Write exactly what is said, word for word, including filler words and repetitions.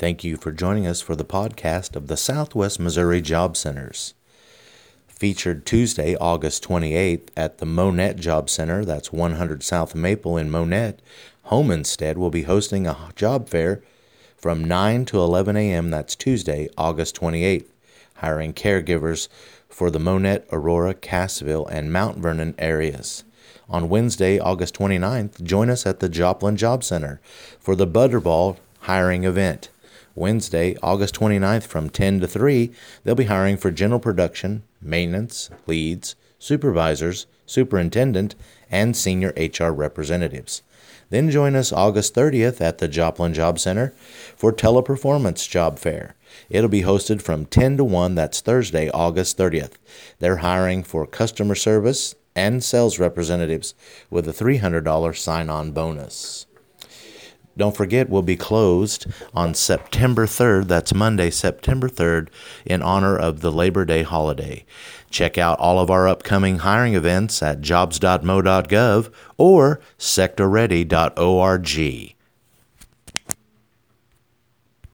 Thank you for joining us for the podcast of the Southwest Missouri Job Centers. Featured Tuesday, August twenty-eighth at the Monette Job Center, that's one hundred South Maple in Monette, Homestead will be hosting a job fair from nine to eleven a.m. That's Tuesday, August twenty-eighth, hiring caregivers for the Monette, Aurora, Cassville, and Mount Vernon areas. On Wednesday, August twenty-ninth, join us at the Joplin Job Center for the Butterball hiring event. Wednesday, August twenty-ninth from ten to three, they'll be hiring for general production, maintenance, leads, supervisors, superintendent, and senior H R representatives. Then join us August thirtieth at the Joplin Job Center for Teleperformance Job Fair. It'll be hosted from ten to one, that's Thursday, August thirtieth. They're hiring for customer service and sales representatives with a three hundred dollars sign-on bonus. Don't forget, we'll be closed on September third, that's Monday, September third, in honor of the Labor Day holiday. Check out all of our upcoming hiring events at jobs dot mo dot gov or sector ready dot org.